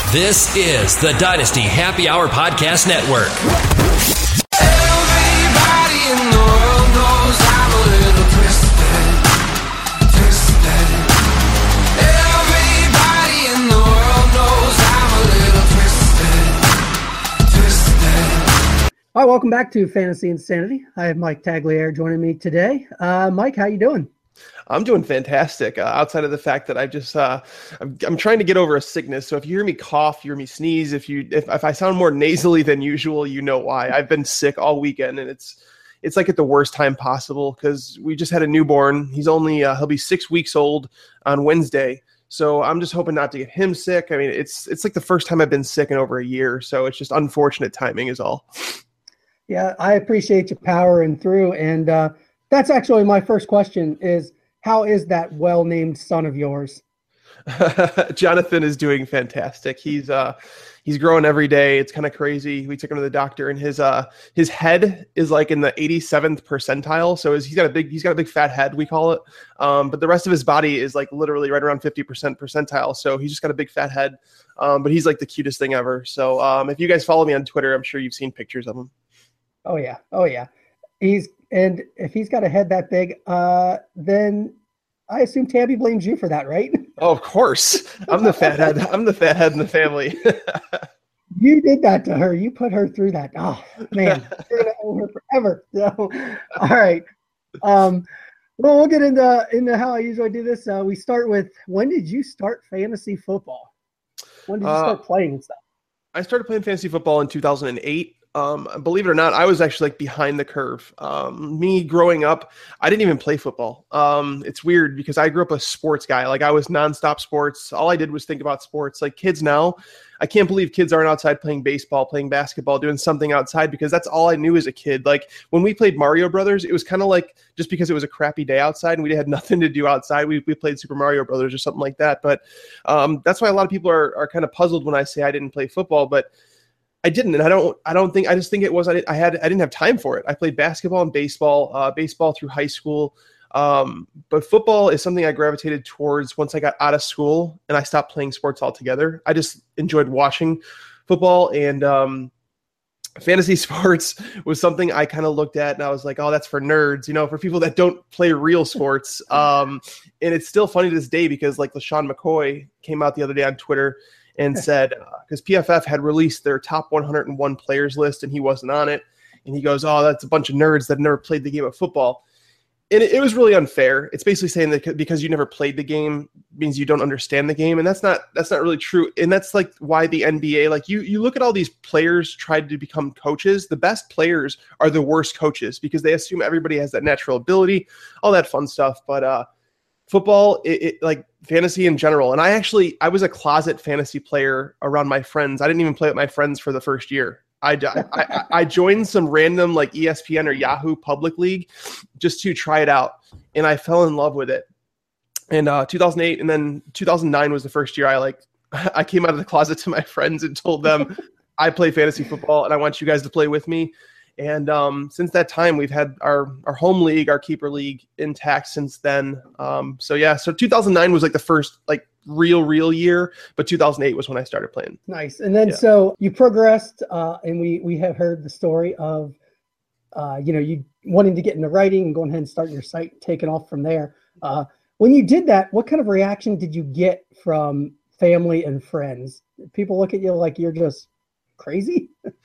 This is the Dynasty Happy Hour Podcast Network. Everybody in the world knows I'm a little twisted. Everybody in the world knows I'm a little twisted. All right, welcome back to Fantasy Insanity. I have Mike Tagliere joining me today. Mike, how you doing? I'm doing fantastic. Outside of the fact that I'm trying to get over a sickness. So if you hear me cough, you hear me sneeze, if I sound more nasally than usual, you know why. I've been sick all weekend, and it's like at the worst time possible because we just had a newborn. He's only he'll be 6 weeks old on Wednesday. So I'm just hoping not to get him sick. I mean, it's like the first time I've been sick in over a year. So it's just unfortunate timing is all. Yeah, I appreciate you powering through. And that's actually my first question is, how is that well-named son of yours? Jonathan is doing fantastic. He's growing every day. It's kind of crazy. We took him to the doctor, and his head is like in the 87th percentile. So he's got a big fat head, we call it. But the rest of his body is like literally right around 50% percentile. So he's just got a big fat head. But he's like the cutest thing ever. So if you guys follow me on Twitter, I'm sure you've seen pictures of him. Oh yeah. And if he's got a head that big, then I assume Tabby blames you for that, right? Oh, of course. I'm the fat head. I'm the fat head in the family. You did that to her. You put her through that. Oh, man. You're going to owe her forever. So, all right. Well, we'll get into how I usually do this. We start with, when did you start fantasy football? When did you start playing and stuff? I started playing fantasy football in 2008. Believe it or not, I was actually like behind the curve. Me growing up, I didn't even play football. It's weird because I grew up a sports guy. Like I was nonstop sports. All I did was think about sports. Like kids now, I can't believe kids aren't outside playing baseball, playing basketball, doing something outside because that's all I knew as a kid. Like when we played Mario Brothers, it was kind of like just because it was a crappy day outside and we had nothing to do outside, we played Super Mario Brothers or something like that. But that's why a lot of people are kind of puzzled when I say I didn't play football, but I didn't, and I just think it was I didn't have time for it. I played basketball and baseball through high school, but football is something I gravitated towards once I got out of school and I stopped playing sports altogether. I just enjoyed watching football, and fantasy sports was something I kind of looked at and I was like, oh, that's for nerds, for people that don't play real sports. And it's still funny to this day because like LaShawn McCoy came out the other day on Twitter and said, because PFF had released their top 101 players list and he wasn't on it. And he goes, oh, that's a bunch of nerds that never played the game of football. And it was really unfair. It's basically saying that because you never played the game means you don't understand the game. And that's not really true. And that's like why the NBA, like you look at all these players tried to become coaches. The best players are the worst coaches because they assume everybody has that natural ability, all that fun stuff. But football, it like fantasy in general. And I was a closet fantasy player around my friends. I didn't even play with my friends for the first year. I joined some random like ESPN or Yahoo public league just to try it out. And I fell in love with it. And 2008 and then 2009 was the first year I came out of the closet to my friends and told them I play fantasy football and I want you guys to play with me. And since that time, we've had our home league, our keeper league intact since then. So 2009 was like the first like real year, but 2008 was when I started playing. Nice. And then So you progressed, and we have heard the story of, you wanting to get into writing and going ahead and starting your site, taking off from there. When you did that, what kind of reaction did you get from family and friends? People look at you like you're just crazy?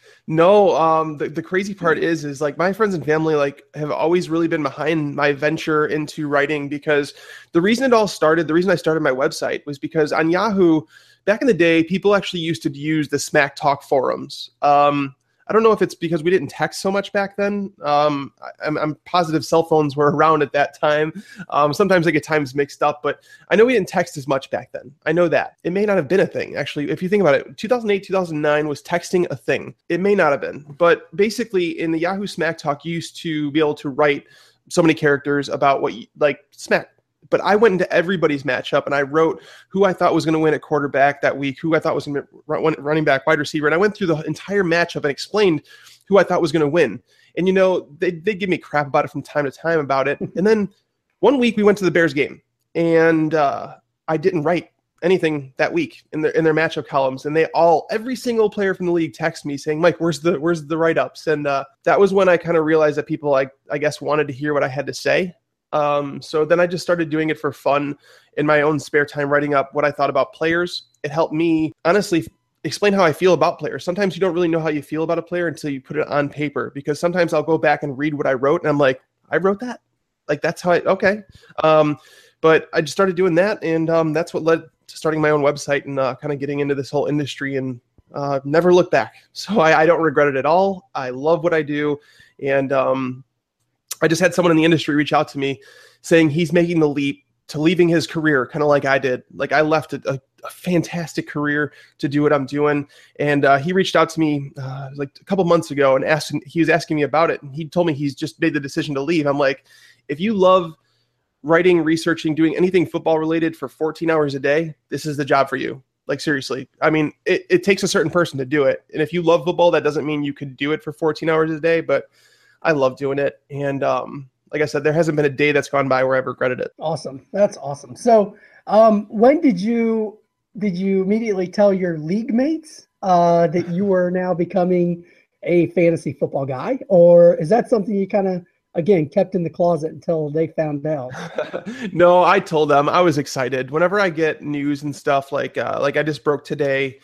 No, the crazy part is like my friends and family like have always really been behind my venture into writing because the reason I started my website was because on Yahoo back in the day, people actually used to use the Smack Talk forums. I don't know if it's because we didn't text so much back then. I'm positive cell phones were around at that time. Sometimes I get times mixed up, but I know we didn't text as much back then. I know that. It may not have been a thing. Actually, if you think about it, 2008, 2009 was texting a thing. It may not have been. But basically in the Yahoo Smack Talk, you used to be able to write so many characters about what you like smack. But I went into everybody's matchup and I wrote who I thought was going to win at quarterback that week, who I thought was going to running back, wide receiver. And I went through the entire matchup and explained who I thought was going to win. And, they give me crap about it from time to time about it. And then one week we went to the Bears game and I didn't write anything that week in their matchup columns, and every single player from the league texts me saying, Mike, where's the write-ups? And that was when I kind of realized that people I guess wanted to hear what I had to say. So then I just started doing it for fun in my own spare time, writing up what I thought about players. It helped me honestly explain how I feel about players. Sometimes you don't really know how you feel about a player until you put it on paper, because sometimes I'll go back and read what I wrote and I'm like, I wrote that. Like, that's how okay. But I just started doing that, and that's what led to starting my own website and kind of getting into this whole industry, and never look back. So I don't regret it at all. I love what I do. And I just had someone in the industry reach out to me saying he's making the leap to leaving his career, kind of like I did. Like, I left a fantastic career to do what I'm doing. And he reached out to me like a couple months ago and he was asking me about it. And he told me he's just made the decision to leave. I'm like, if you love writing, researching, doing anything football related for 14 hours a day, this is the job for you. Like, seriously. I mean, it takes a certain person to do it. And if you love football, that doesn't mean you could do it for 14 hours a day, but I love doing it. And like I said, there hasn't been a day that's gone by where I've regretted it. Awesome. That's awesome. So when did you immediately tell your league mates that you were now becoming a fantasy football guy? Or is that something you kind of, again, kept in the closet until they found out? No, I told them. I was excited. Whenever I get news and stuff, like I just broke today,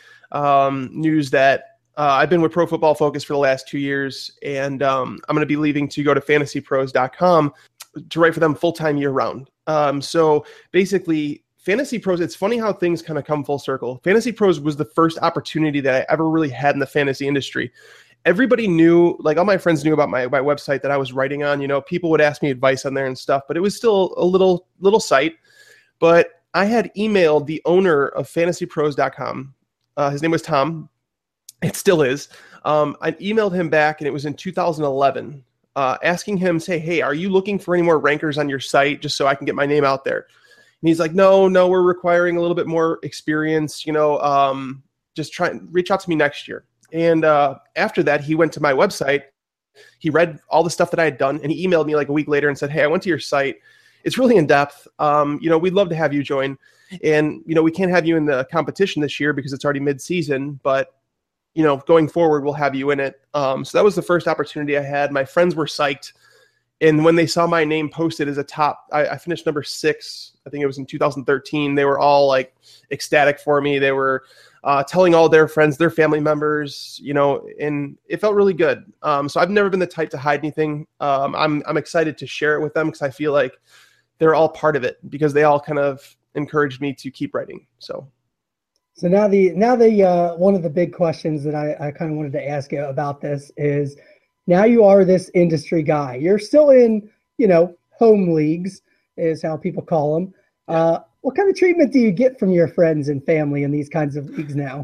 news that I've been with Pro Football Focus for the last 2 years, and I'm going to be leaving to go to fantasypros.com to write for them full-time year-round. So basically, Fantasy Pros, it's funny how things kind of come full circle. Fantasy Pros was the first opportunity that I ever really had in the fantasy industry. Everybody knew, like all my friends knew about my website that I was writing on. You know, people would ask me advice on there and stuff, but it was still a little site. But I had emailed the owner of fantasypros.com. His name was Tom. It still is. I emailed him back, and it was in 2011, asking him, say, hey, are you looking for any more rankers on your site just so I can get my name out there? And he's like, no, we're requiring a little bit more experience. You know, just try and reach out to me next year. And after that, he went to my website. He read all the stuff that I had done, and he emailed me like a week later and said, hey, I went to your site. It's really in depth. You know, we'd love to have you join. And, you know, we can't have you in the competition this year because it's already mid-season, but, you know, going forward, we'll have you in it. So that was the first opportunity I had. My friends were psyched. And when they saw my name posted as a top, I finished number 6. I think it was in 2013. They were all like ecstatic for me. They were telling all their friends, their family members, you know, and it felt really good. So I've never been the type to hide anything. I'm excited to share it with them because I feel like they're all part of it because they all kind of encouraged me to keep writing. So now the one of the big questions that I kind of wanted to ask you about this is, now you are this industry guy. You're still in, you know, home leagues is how people call them. What kind of treatment do you get from your friends and family in these kinds of leagues now?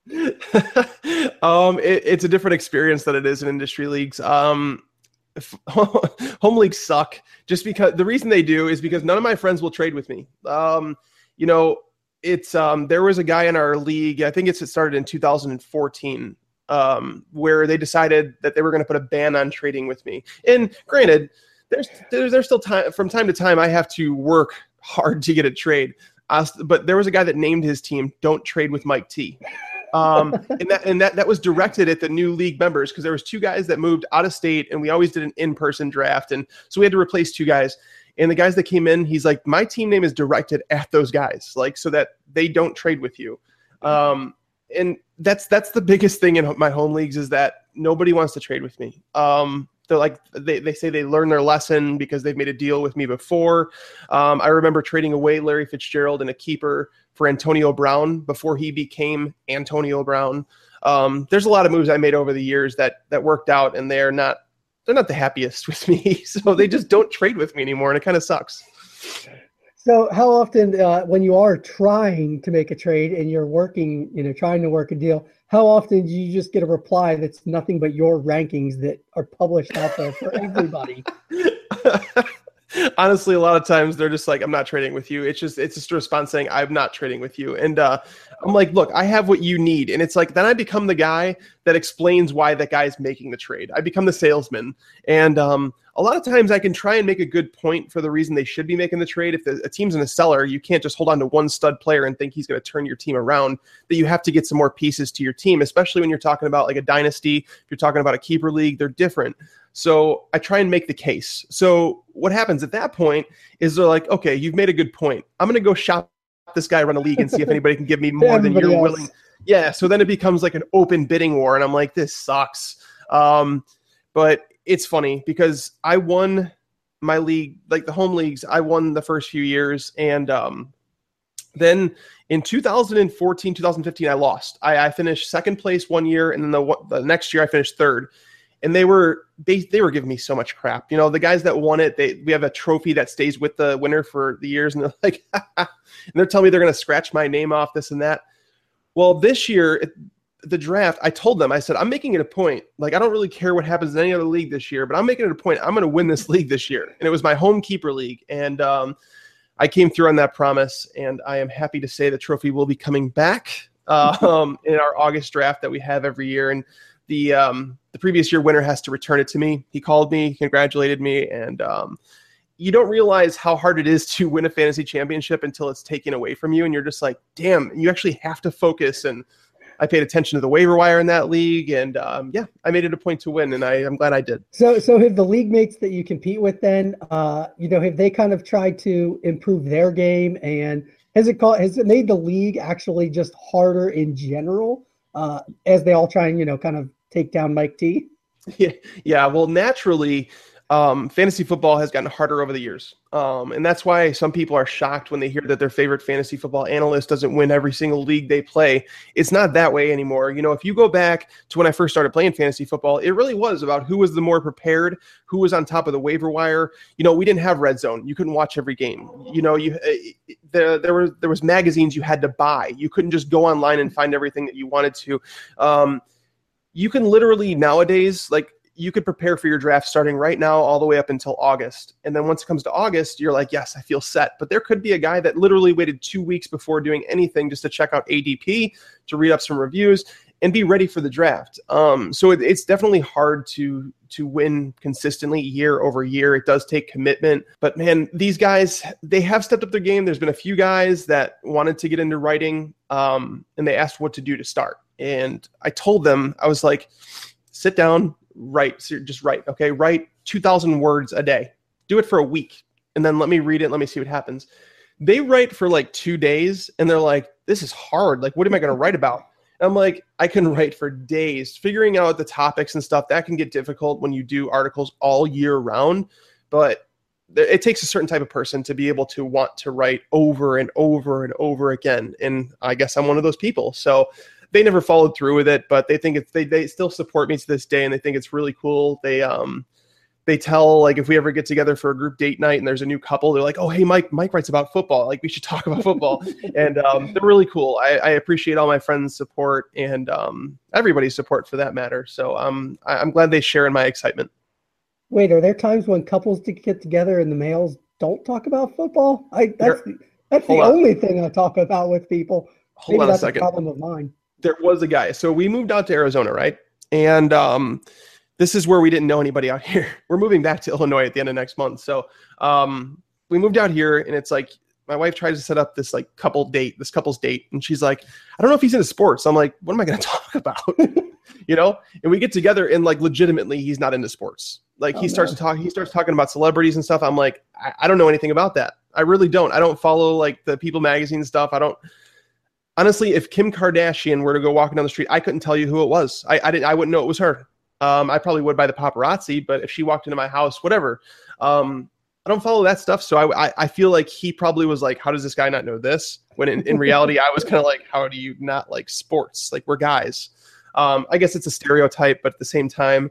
It's a different experience than it is in industry leagues. Home leagues suck just because the reason they do is because none of my friends will trade with me. You know, it's there was a guy in our league, I think it started in 2014, where they decided that they were going to put a ban on trading with me. And granted, there's still time from time to time I have to work hard to get a trade. But there was a guy that named his team "Don't Trade with Mike T." And that was directed at the new league members because there was 2 guys that moved out of state, and we always did an in-person draft, and so we had to replace 2 guys. And the guys that came in, he's like, my team name is directed at those guys, like so that they don't trade with you. And that's the biggest thing in my home leagues is that nobody wants to trade with me. They're like, they say they learned their lesson because they've made a deal with me before. I remember trading away Larry Fitzgerald and a keeper for Antonio Brown before he became Antonio Brown. There's a lot of moves I made over the years that worked out, and they're not the happiest with me. So they just don't trade with me anymore, and it kind of sucks. So how often, when you are trying to make a trade and you're working, you know, trying to work a deal, how often do you just get a reply that's nothing but your rankings that are published out there for everybody? Honestly, a lot of times they're just like, I'm not trading with you. It's just a response saying, I'm not trading with you. And I'm like, look, I have what you need. And it's like, then I become the guy that explains why that guy's making the trade. I become the salesman. And a lot of times I can try and make a good point for the reason they should be making the trade. If a team's in a seller, you can't just hold on to one stud player and think he's going to turn your team around, that you have to get some more pieces to your team, especially when you're talking about like a dynasty. If you're talking about a keeper league, they're different. So I try and make the case. So what happens at that point is they're like, okay, you've made a good point. I'm going to go shop this guy around a league and see if anybody can give me more than you're willing. Yeah. So then it becomes like an open bidding war. And I'm like, this sucks. But it's funny because I won my league, like the home leagues, I won the first few years. And then in 2014, 2015, I lost. I finished second place one year. And then the next year I finished third. And they were giving me so much crap. You know, the guys that won it, we have a trophy that stays with the winner for the years. And they're like, and they're telling me they're going to scratch my name off, this and that. Well, this year, the draft, I told them, I said, I'm making it a point. Like, I don't really care what happens in any other league this year, but I'm making it a point. I'm going to win this league this year. And it was my home keeper league. And I came through on that promise. And I am happy to say the trophy will be coming back in our August draft that we have every year. And the previous year winner has to return it to me. He called me, congratulated me, and you don't realize how hard it is to win a fantasy championship until it's taken away from you, and you're just like, damn, you actually have to focus. And I paid attention to the waiver wire in that league, and I made it a point to win, and I'm glad I did. So have the league mates that you compete with then, have they kind of tried to improve their game, and has it made the league actually just harder in general as they all try and kind of take down Mike T? Yeah. Well, naturally, fantasy football has gotten harder over the years. And that's why some people are shocked when they hear that their favorite fantasy football analyst doesn't win every single league they play. It's not that way anymore. You know, if you go back to when I first started playing fantasy football, it really was about who was the more prepared, who was on top of the waiver wire. You know, we didn't have Red Zone. You couldn't watch every game. You know, there was magazines you had to buy. You couldn't just go online and find everything that you wanted to. You can literally nowadays, like, you could prepare for your draft starting right now all the way up until August. And then once it comes to August, you're like, yes, I feel set. But there could be a guy that literally waited 2 weeks before doing anything just to check out ADP, to read up some reviews, and be ready for the draft. So it's definitely hard to win consistently year over year. It does take commitment. But man, these guys, they have stepped up their game. There's been a few guys that wanted to get into writing, and they asked what to do to start. And I told them, I was like, sit down, write, just write, okay? Write 2,000 words a day. Do it for a week, and then let me read it. Let me see what happens. They write for like 2 days, and they're like, this is hard. Like, what am I going to write about? And I'm like, I can write for days. Figuring out the topics and stuff, that can get difficult when you do articles all year round, but it takes a certain type of person to be able to want to write over and over and over again. And I guess I'm one of those people. So they never followed through with it, but they think they still support me to this day, and they think it's really cool. They tell, like, if we ever get together for a group date night and there's a new couple, they're like, oh, hey, Mike writes about football. Like, we should talk about football. And they're really cool. I appreciate all my friends' support and everybody's support for that matter. So I'm glad they share in my excitement. Wait, are there times when couples get together and the males don't talk about football? That's the only thing I talk about with people. Hold on a second. Maybe that's a problem of mine. There was a guy. So we moved out to Arizona, right? And this is where we didn't know anybody out here. We're moving back to Illinois at the end of next month. So we moved out here, and it's like my wife tries to set up this like couple's date, and she's like, I don't know if he's into sports. I'm like, what am I going to talk about? You know? And we get together, and like legitimately, he's not into sports. Like he starts talking about celebrities and stuff. I'm like, I don't know anything about that. I really don't. I don't follow like the People magazine stuff. I don't. Honestly, if Kim Kardashian were to go walking down the street, I couldn't tell you who it was. I wouldn't know it was her. I probably would by the paparazzi, but if she walked into my house, whatever. I don't follow that stuff. So I feel like he probably was like, how does this guy not know this? When in reality, I was kind of like, how do you not like sports? Like, we're guys. I guess it's a stereotype, but at the same time,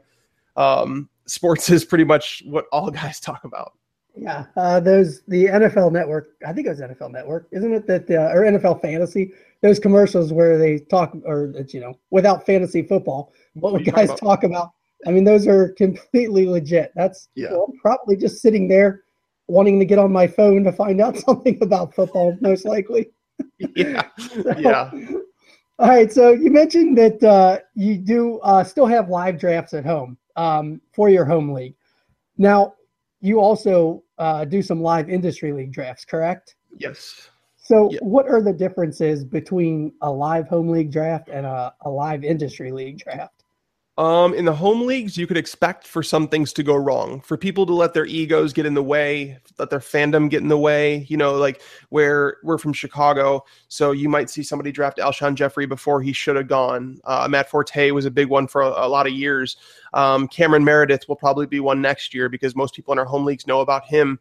sports is pretty much what all guys talk about. Yeah, the NFL Network, I think it was NFL Network, isn't it? Or NFL Fantasy, those commercials where they talk, or without fantasy football, what would guys talk about? I mean, those are completely legit. That's probably just sitting there wanting to get on my phone to find out something about football, most likely. Yeah. So, Yeah. all right. So you mentioned that you do still have live drafts at home for your home league. Now, you also do some live industry league drafts, correct? Yes. So Yeah. what are the differences between a live home league draft and a live industry league draft? In the home leagues, you could expect for some things to go wrong, for people to let their egos get in the way, let their fandom get in the way. Like where we're from Chicago, so you might see somebody draft Alshon Jeffrey before he should have gone. Matt Forte was a big one for a lot of years. Cameron Meredith will probably be one next year because most people in our home leagues know about him.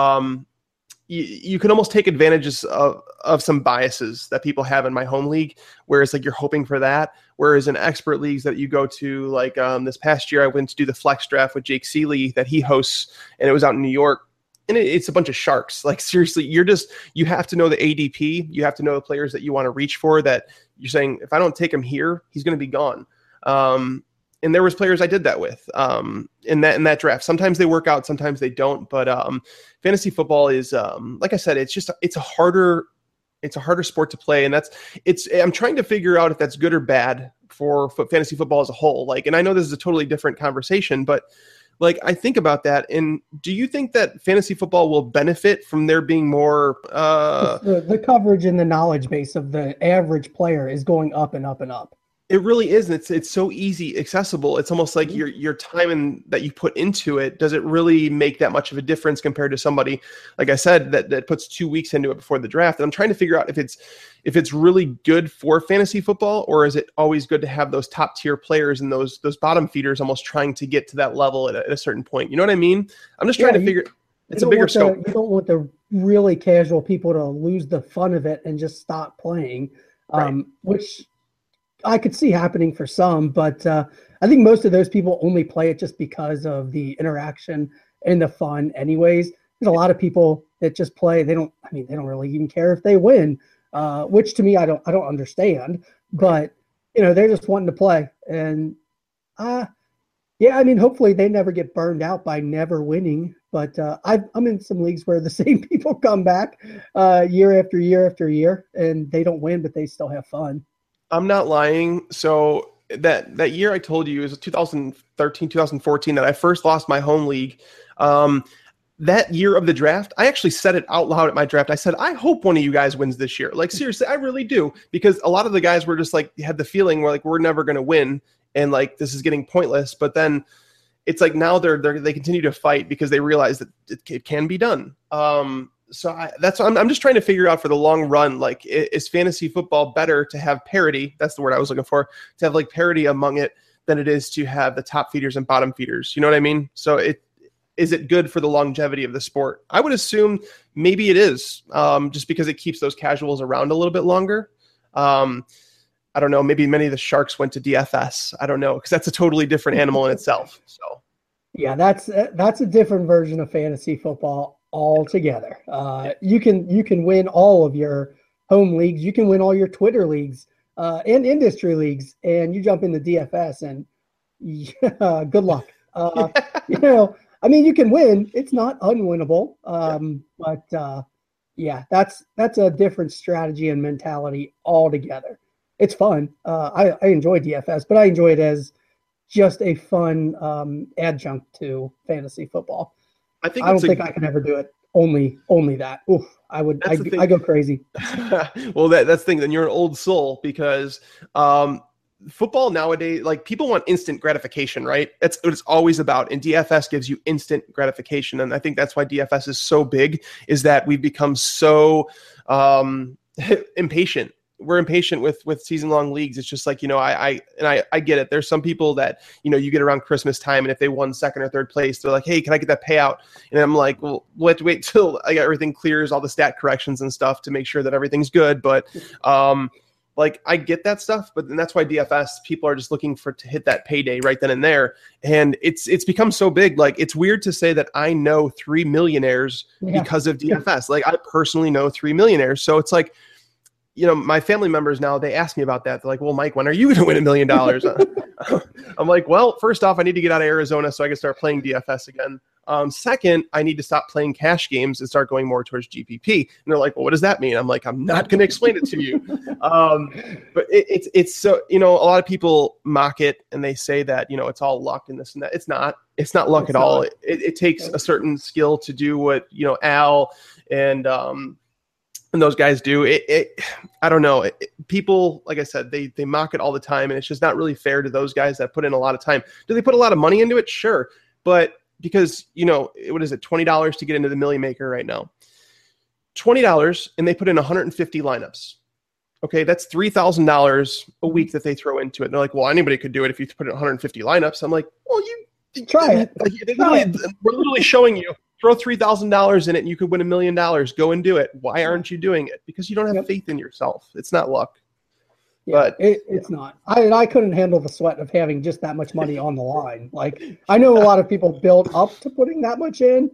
You can almost take advantages of some biases that people have in my home league, whereas like you're hoping for that. Whereas in expert leagues that you go to, like this past year, I went to do the flex draft with Jake Seeley that he hosts, and it was out in New York. And it's a bunch of sharks. Like seriously, you have to know the ADP. You have to know the players that you want to reach for, that you're saying, if I don't take him here, he's going to be gone. And there was players I did that with in that draft. Sometimes they work out, sometimes they don't. But fantasy football is, like I said, it's a harder sport to play, and I'm trying to figure out if that's good or bad for fantasy football as a whole. Like, and I know this is a totally different conversation, but like I think about that. And do you think that fantasy football will benefit from there being more? The coverage and the knowledge base of the average player is going up and up and up. It really is. And it's so easy, accessible. It's almost like your time that you put into it, does it really make that much of a difference compared to somebody, like I said, that puts 2 weeks into it before the draft? And I'm trying to figure out if it's really good for fantasy football, or is it always good to have those top tier players and those bottom feeders almost trying to get to that level at a certain point? You know what I mean? I'm just trying to figure. It's a bigger scope. You don't want the really casual people to lose the fun of it and just stop playing, Right. Which I could see happening for some, but I think most of those people only play it just because of the interaction and the fun anyways. There's a lot of people that just play. They don't really even care if they win, which to me, I don't understand, but they're just wanting to play. And hopefully they never get burned out by never winning, but I'm in some leagues where the same people come back year after year after year and they don't win, but they still have fun. I'm not lying. So that year I told you, it was 2013, 2014 that I first lost my home league. That year of the draft, I actually said it out loud at my draft. I said, I hope one of you guys wins this year. Like, seriously, I really do. Because a lot of the guys were just like, had the feeling we're never going to win. And like, this is getting pointless. But then it's like, now they continue to fight because they realize that it can be done. So I'm just trying to figure out for the long run, like, is fantasy football better to have parity? That's the word I was looking for, to have like parity among it than it is to have the top feeders and bottom feeders. You know what I mean? So is it good for the longevity of the sport? I would assume maybe it is, just because it keeps those casuals around a little bit longer. I don't know. Maybe many of the sharks went to DFS. I don't know, because that's a totally different animal in itself. So yeah, that's a different version of fantasy football altogether. You can win all of your home leagues. You can win all your Twitter leagues and industry leagues, and you jump into DFS and good luck. You can win. It's not unwinnable. But that's a different strategy and mentality altogether. It's fun. I enjoy DFS, but I enjoy it as just a fun adjunct to fantasy football. I don't think I could ever do it. Only that. Oof, I go crazy. Well, that's the thing. Then you're an old soul, because football nowadays, like, people want instant gratification, right? That's what it's always about. And DFS gives you instant gratification. And I think that's why DFS is so big, is that we've become so impatient. We're impatient with season-long leagues. It's just like, I get it. There's some people that, you get around Christmas time, and if they won second or third place, they're like, hey, can I get that payout? And I'm like, well, we'll have to wait till everything clears, all the stat corrections and stuff, to make sure that everything's good. But like, I get that stuff, but then that's why DFS, people are just looking to hit that payday right then and there. And it's become so big. Like, it's weird to say that I know 3 millionaires because of DFS. Like, I personally know 3 millionaires. So it's like, my family members now, they ask me about that. They're like, well, Mike, when are you going to win $1 million? I'm like, well, first off, I need to get out of Arizona so I can start playing DFS again. Second, I need to stop playing cash games and start going more towards GPP. And they're like, well, what does that mean? I'm like, I'm not going to explain it to you. But it's so, a lot of people mock it and they say that, it's all luck and this and that. It's not luck at all. It takes a certain skill to do what, Al and those guys do. I don't know. People, like I said, they mock it all the time, and it's just not really fair to those guys that put in a lot of time. Do they put a lot of money into it? Sure. But because, what is it, $20 to get into the Millie Maker right now? $20, and they put in 150 lineups. Okay, that's $3,000 a week that they throw into it. And they're like, well, anybody could do it if you put in 150 lineups. I'm like, well, you try it. We're literally showing you, throw $3,000 in it and you could win $1 million. Go and do it. Why aren't you doing it? Because you don't have faith in yourself. It's not luck. Yeah, but it's not. I couldn't handle the sweat of having just that much money on the line. Like, I know a lot of people build up to putting that much in.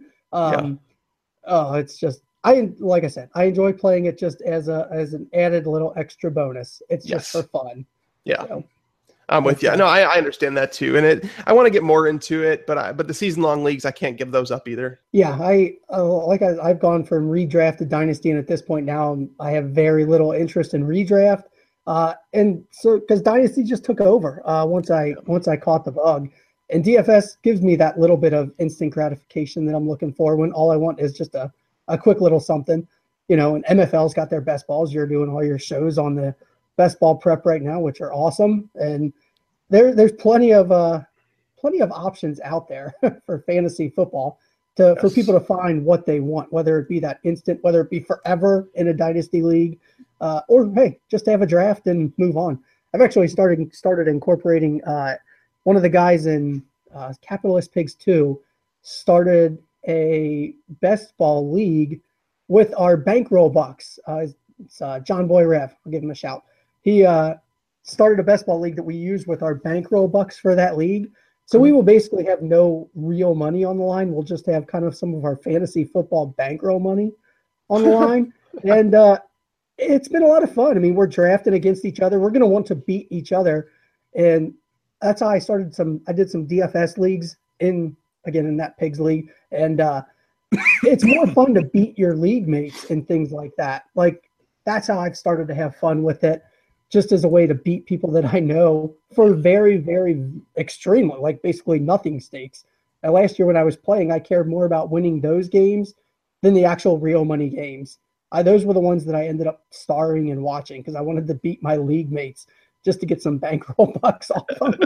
It's just, like I said, I enjoy playing it just as an added little extra bonus. It's just for fun. Yeah. So, I'm with you. No, I understand that too. And I want to get more into it, but the season long leagues, I can't give those up either. Yeah. I've gone from redraft to dynasty. And at this point now I have very little interest in redraft. And so, because dynasty just took over, once I caught the bug, and DFS gives me that little bit of instant gratification that I'm looking for when all I want is just a quick little something, and MFL's got their best balls. You're doing all your shows on the best ball prep right now, which are awesome. And there's plenty of options out there for fantasy football for people to find what they want, whether it be that instant, whether it be forever in a dynasty league, or hey, just have a draft and move on. I've actually started incorporating one of the guys in Capitalist Pigs 2 started a best ball league with our bankroll bucks. It's John Boy Rev. I'll give him a shout. He started a best ball league that we use with our bankroll bucks for that league. So we will basically have no real money on the line. We'll just have kind of some of our fantasy football bankroll money on the line. And it's been a lot of fun. I mean, we're drafting against each other. We're going to want to beat each other. And that's how I did some DFS leagues in that Pigs League. And it's more fun to beat your league mates and things like that. Like, that's how I've started to have fun with it, just as a way to beat people that I know for very, very extremely, like basically nothing stakes. And last year when I was playing, I cared more about winning those games than the actual real money games. Those were the ones that I ended up starring and watching because I wanted to beat my league mates just to get some bankroll bucks off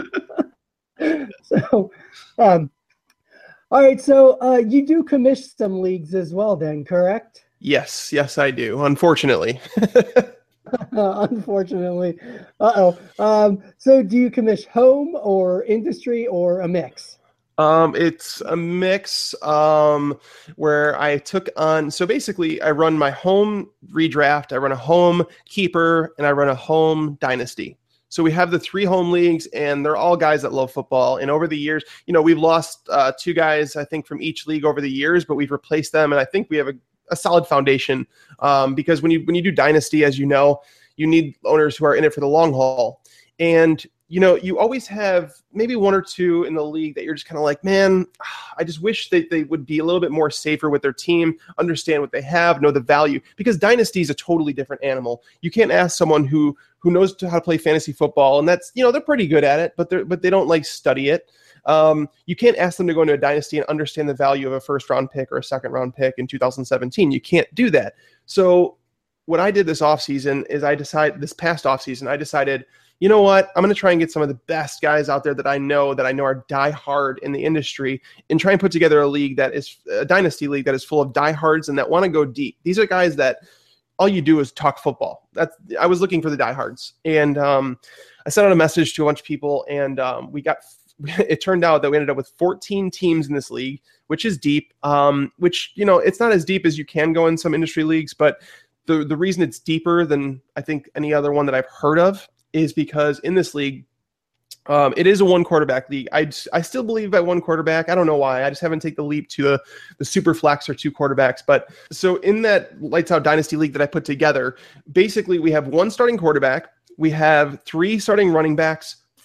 them. So, all right. So you do commish some leagues as well then, correct? Yes, I do. Unfortunately. Unfortunately. So do you commish home or industry or a mix? It's a mix where I took on, so basically I run my home redraft, I run a home keeper, and I run a home dynasty. So we have the 3 home leagues, and they're all guys that love football. And over the years, we've lost 2 guys, I think, from each league over the years, but we've replaced them. And I think we have a solid foundation because when you do dynasty, as you know, you need owners who are in it for the long haul. And you always have maybe 1 or 2 in the league that you're just kind of like, man, I just wish that they would be a little bit more safer with their team, understand what they have, know the value, because dynasty is a totally different animal. You can't ask someone who knows how to play fantasy football, and that's, they're pretty good at it, but they don't like study it. You can't ask them to go into a dynasty and understand the value of a first round pick or a second round pick in 2017. You can't do that. So what I did this offseason is this past offseason, I decided, you know what? I'm going to try and get some of the best guys out there that I know are diehard in the industry and try and put together a league that is a dynasty league that is full of diehards and that want to go deep. These are guys that all you do is talk football. I was looking for the diehards, and I sent out a message to a bunch of people, and it turned out that we ended up with 14 teams in this league, which is deep, which, it's not as deep as you can go in some industry leagues, but the reason it's deeper than I think any other one that I've heard of is because in this league, it is a 1 quarterback league. I still believe at 1 quarterback. I don't know why. I just haven't taken the leap to the super flex or 2 quarterbacks. But so in that Lights Out Dynasty league that I put together, basically we have 1 starting quarterback. We have 3 starting running backs,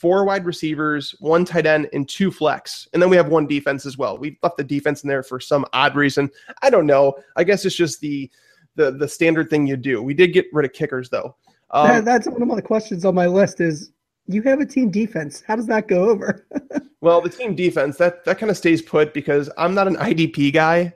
4 wide receivers, 1 tight end, and 2 flex. And then we have 1 defense as well. We left the defense in there for some odd reason. I don't know. I guess it's just the standard thing you do. We did get rid of kickers, though. That's one of my questions on my list is, you have a team defense. How does that go over? Well, the team defense, that kind of stays put because I'm not an IDP guy.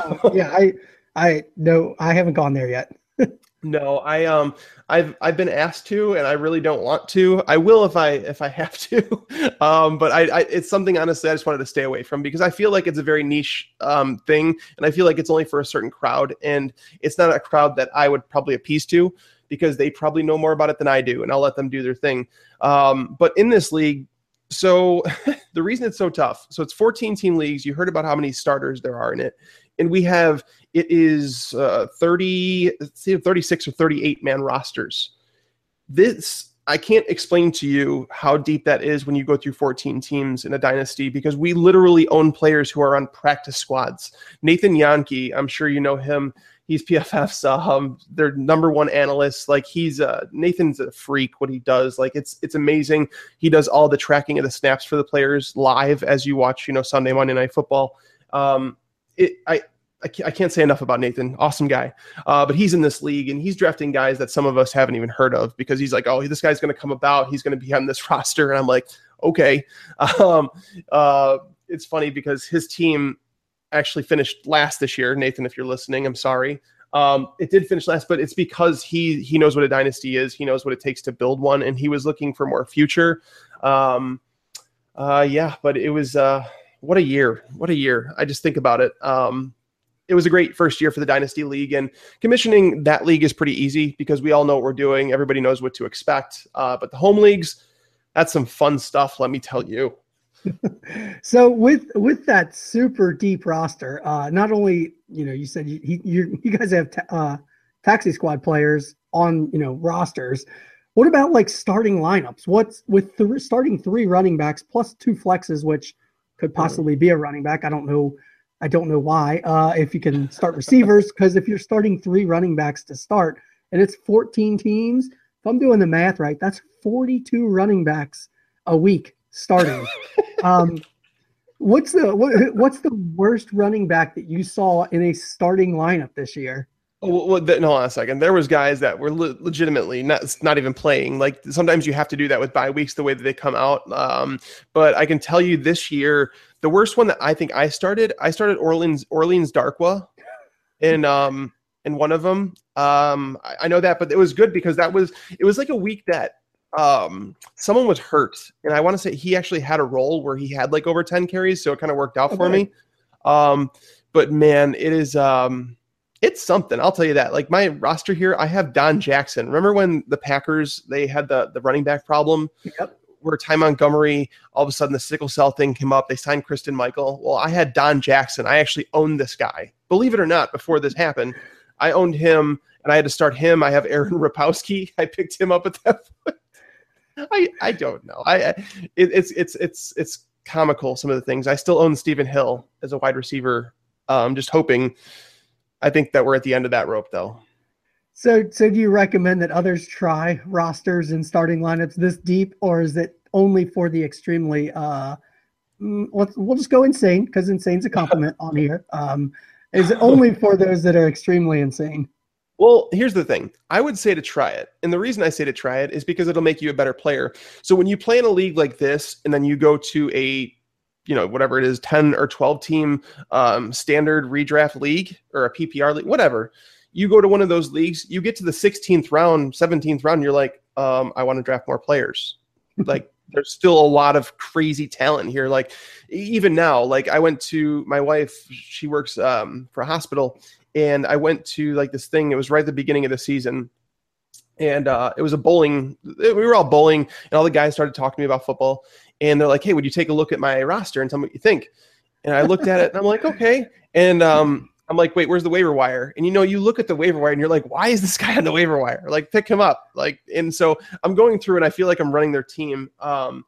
I haven't gone there yet. No, I've been asked to, and I really don't want to. I will if I have to, but it's something honestly I just wanted to stay away from because I feel like it's a very niche thing, and I feel like it's only for a certain crowd, and it's not a crowd that I would probably appease to because they probably know more about it than I do, and I'll let them do their thing. But in this league, so the reason it's so tough, so it's 14-team leagues. You heard about how many starters there are in it, and it is 36 or 38 man rosters. This, I can't explain to you how deep that is when you go through 14 teams in a dynasty because we literally own players who are on practice squads. Nathan Yankee, I'm sure you know him. He's PFF's their number 1 analyst. Like Nathan's a freak what he does. Like it's amazing. He does all the tracking of the snaps for the players live as you watch, Sunday, Monday Night Football. I can't say enough about Nathan. Awesome guy. But he's in this league, and he's drafting guys that some of us haven't even heard of because he's like, oh, this guy's going to come about. He's going to be on this roster. And I'm like, okay. It's funny because his team actually finished last this year. Nathan, if you're listening, I'm sorry. It did finish last, but it's because he knows what a dynasty is. He knows what it takes to build one, and he was looking for more future. But it was what a year. What a year. I just think about it. It was a great first year for the Dynasty League, and commissioning that league is pretty easy because we all know what we're doing. Everybody knows what to expect. But the home leagues, that's some fun stuff, let me tell you. So with that super deep roster, not only, you said you guys have taxi squad players on, rosters. What about like starting lineups? What's with starting 3 running backs plus 2 flexes, which could possibly be a running back. I don't know why. If you can start receivers, because if you're starting 3 running backs to start and it's 14 teams, if I'm doing the math right, that's 42 running backs a week starting. What's the worst running back that you saw in a starting lineup this year? Oh, well, no, hold on a second. There was guys that were legitimately not even playing. Like sometimes you have to do that with bye weeks, the way that they come out. But I can tell you this year, the worst one that I think I started Orleans Darkwa in one of them. I know that, but it was good because it was like a week that someone was hurt, and I want to say he actually had a role where he had like over 10 carries, so it kind of worked out for me. But man, it is it's something, I'll tell you that. Like my roster here, I have Don Jackson. Remember when the Packers, they had the running back problem? Yep. Where Ty Montgomery, all of a sudden the sickle cell thing came up. They signed Kristen Michael. Well, I had Don Jackson. I actually owned this guy. Believe it or not, before this happened, I owned him, and I had to start him. I have Aaron Rapowski. I picked him up at that point. I don't know. It's comical, some of the things. I still own Stephen Hill as a wide receiver. Just hoping. I think that we're at the end of that rope, though. So do you recommend that others try rosters and starting lineups this deep, or is it only for the extremely we'll just go insane, because insane's a compliment on here. Is it only for those that are extremely insane? Well, here's the thing. I would say to try it. And the reason I say to try it is because it'll make you a better player. So when you play in a league like this, and then you go to a whatever it is, 10 or 12 team standard redraft league or a PPR league, whatever, you go to one of those leagues, you get to the 16th round, 17th round, and you're like, I want to draft more players. Like there's still a lot of crazy talent here. Like even now, like I went to my wife, she works for a hospital, and I went to like this thing. It was right at the beginning of the season. And it was a bowling. We were all bowling, and all the guys started talking to me about football. And they're like, hey, would you take a look at my roster and tell me what you think? And I looked at it, and I'm like, okay. And I'm like, wait, where's the waiver wire? And, you look at the waiver wire, and you're like, why is this guy on the waiver wire? Like, pick him up. Like, and so I'm going through, and I feel like I'm running their team.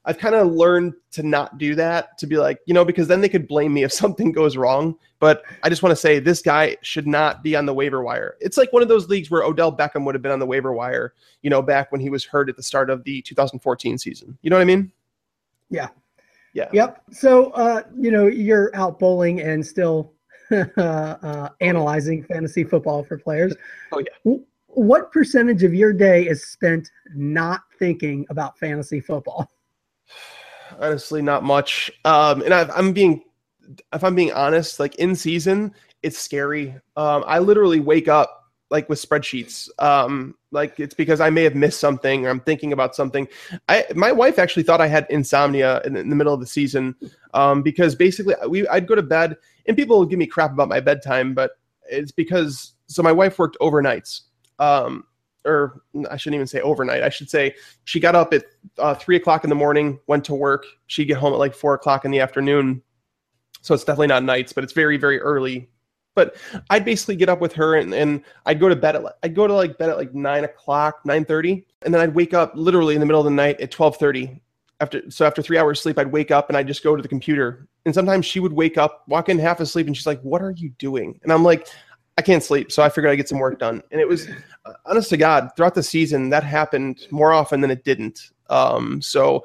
I've kind of learned to not do that, to be like, because then they could blame me if something goes wrong. But I just want to say this guy should not be on the waiver wire. It's like one of those leagues where Odell Beckham would have been on the waiver wire, back when he was hurt at the start of the 2014 season. You know what I mean? Yeah. Yeah. Yep. So, you're out bowling and still analyzing fantasy football for players. Oh, yeah. What percentage of your day is spent not thinking about fantasy football? Honestly, not much. And if I'm being honest, like in season, it's scary. I literally wake up like with spreadsheets. Like it's because I may have missed something or I'm thinking about something. My wife actually thought I had insomnia in the middle of the season, because basically I'd go to bed and people would give me crap about my bedtime, but it's because, so my wife worked overnights. Or I shouldn't even say overnight. I should say she got up at 3:00 in the morning, went to work. She'd get home at like 4:00 in the afternoon. So it's definitely not nights, but it's very, very early. But I'd basically get up with her and I'd go to bed bed at like 9:00, 9:30. And then I'd wake up literally in the middle of the night at 12:30. After 3 hours sleep, I'd wake up and I'd just go to the computer. And sometimes she would wake up, walk in half asleep, and she's like, "What are you doing?" And I'm like, I can't sleep. So I figured I'd get some work done. And it was, honest to God, throughout the season, that happened more often than it didn't. I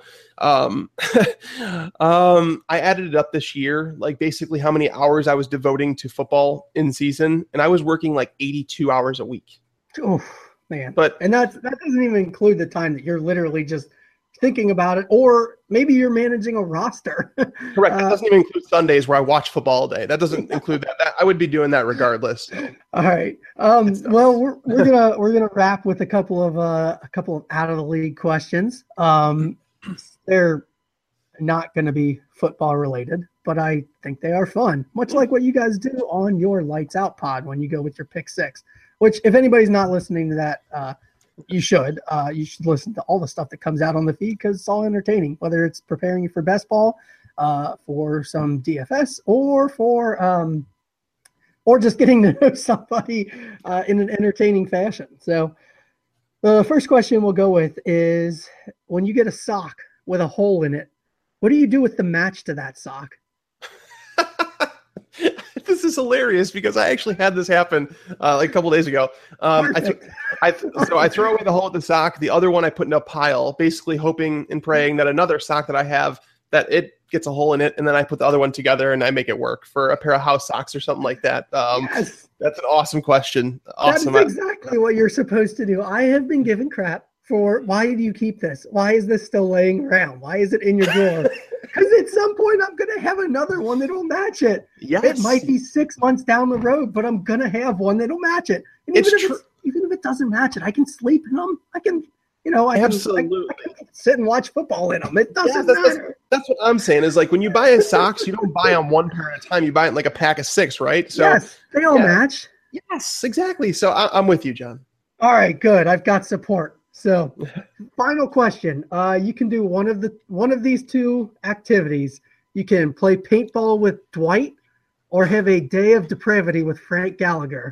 added it up this year, like basically how many hours I was devoting to football in season. And I was working like 82 hours a week. Oh, man. And that doesn't even include the time that you're literally just thinking about it, or maybe you're managing a roster. Correct. That doesn't even include Sundays where I watch football all day. That doesn't include that. I would be doing that regardless. So. All right. Well, we're gonna wrap with a couple of out of the league questions. They're not going to be football related, but I think they are fun, much like what you guys do on your Lights Out pod when you go with your pick six. Which, if anybody's not listening to that, you should listen to all the stuff that comes out on the feed, because it's all entertaining, whether it's preparing you for best ball, for some DFS, or just getting to know somebody in an entertaining fashion. So the first question we'll go with is, when you get a sock with a hole in it, what do you do with the match to that sock? This is hilarious because I actually had this happen like a couple days ago. I throw away the hole at the sock. The other one I put in a pile, basically hoping and praying that another sock that I have, that it gets a hole in it, and then I put the other one together and I make it work for a pair of house socks or something like that. Yes. That's an awesome question. Awesome. That's exactly what you're supposed to do. I have been given crap for, why do you keep this? Why is this still laying around? Why is it in your drawer? Because at some point I'm going to have another one that'll match it. Yes. It might be 6 months down the road, but I'm going to have one that'll match it. And even if it doesn't match it, I can sleep in them. I can sit and watch football in them. It doesn't matter. That's what I'm saying is, like, when you buy socks, you don't buy them one pair at a time. You buy it in like a pack of 6, right? So yes, they all match. Yes, exactly. So I'm with you, John. All right, good. I've got support. So, final question. You can do one of these two activities. You can play paintball with Dwight, or have a day of depravity with Frank Gallagher.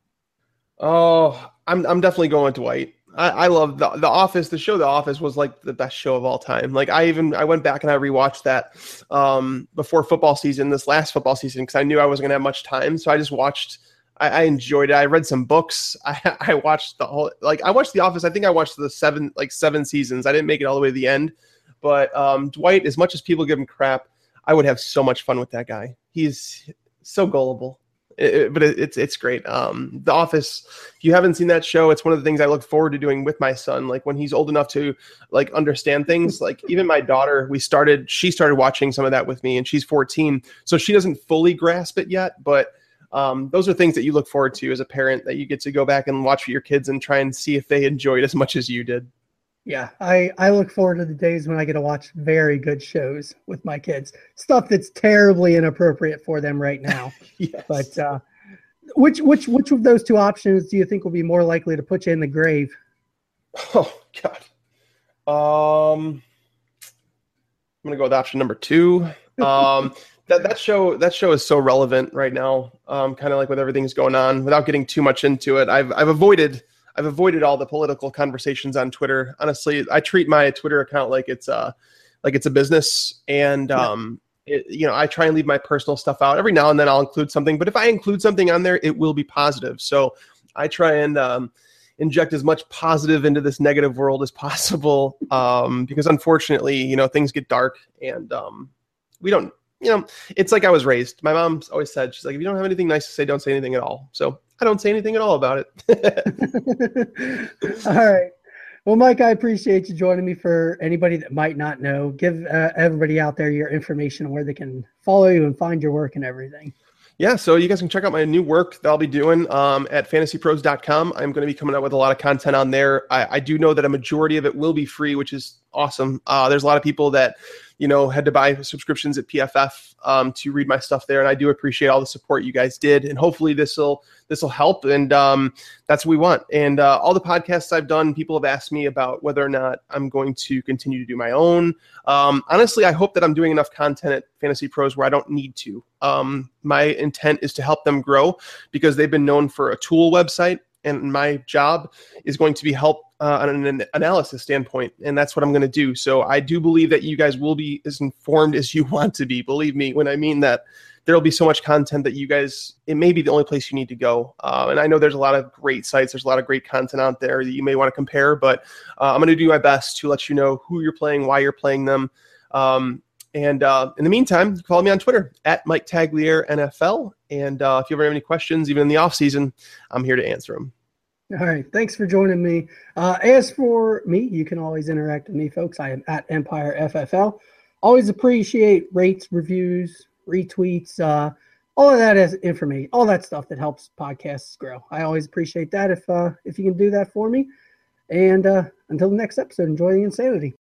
Oh, I'm definitely going with Dwight. I love the Office. The show The Office was like the best show of all time. Like I went back and I rewatched that before football season, this last football season, because I knew I wasn't gonna have much time. So I just watched. I enjoyed it. I read some books. I watched the whole, I watched The Office. I think I watched the seven seasons. I didn't make it all the way to the end, but Dwight, as much as people give him crap, I would have so much fun with that guy. He's so gullible, but it's great. The Office, if you haven't seen that show, it's one of the things I look forward to doing with my son. Like when he's old enough to understand things, like even my daughter, she started watching some of that with me, and she's 14. So she doesn't fully grasp it yet, but those are things that you look forward to as a parent, that you get to go back and watch with your kids and try and see if they enjoy it as much as you did. Yeah, I look forward to the days when I get to watch very good shows with my kids. Stuff that's terribly inappropriate for them right now. Yes. But which of those two options do you think will be more likely to put you in the grave? Oh God. I'm gonna go with option number 2. That show is so relevant right now. Kind of like with everything's going on. Without getting too much into it, I've avoided all the political conversations on Twitter. Honestly, I treat my Twitter account like it's like it's a business. And, I try and leave my personal stuff out. Every now and then I'll include something, but if I include something on there, it will be positive. So I try and inject as much positive into this negative world as possible, because unfortunately, things get dark, and we don't, it's like I was raised. My mom's always said, she's like, if you don't have anything nice to say, don't say anything at all. So I don't say anything at all about it. All right. Well, Mike, I appreciate you joining me. For anybody that might not know, give everybody out there your information on where they can follow you and find your work and everything. Yeah, so you guys can check out my new work that I'll be doing at fantasypros.com. I'm going to be coming out with a lot of content on there. I do know that a majority of it will be free, which is awesome. There's a lot of people that, had to buy subscriptions at PFF to read my stuff there. And I do appreciate all the support you guys did. And hopefully this will help. And that's what we want. And all the podcasts I've done, people have asked me about whether or not I'm going to continue to do my own. Honestly, I hope that I'm doing enough content at Fantasy Pros where I don't need to. My intent is to help them grow, because they've been known for a tool website. And my job is going to be help on an analysis standpoint. And that's what I'm going to do. So I do believe that you guys will be as informed as you want to be. Believe me when I mean that. There'll be so much content that you guys, it may be the only place you need to go. And I know there's a lot of great sites. There's a lot of great content out there that you may want to compare. But I'm going to do my best to let you know who you're playing, why you're playing them. And in the meantime, follow me on Twitter at Mike Tagliere NFL. And if you ever have any questions, even in the off season, I'm here to answer them. All right. Thanks for joining me. As for me, you can always interact with me, folks. I am at Empire FFL. Always appreciate rates, reviews, retweets, all of that as information, all that stuff that helps podcasts grow. I always appreciate that if you can do that for me. And until the next episode, enjoy the insanity.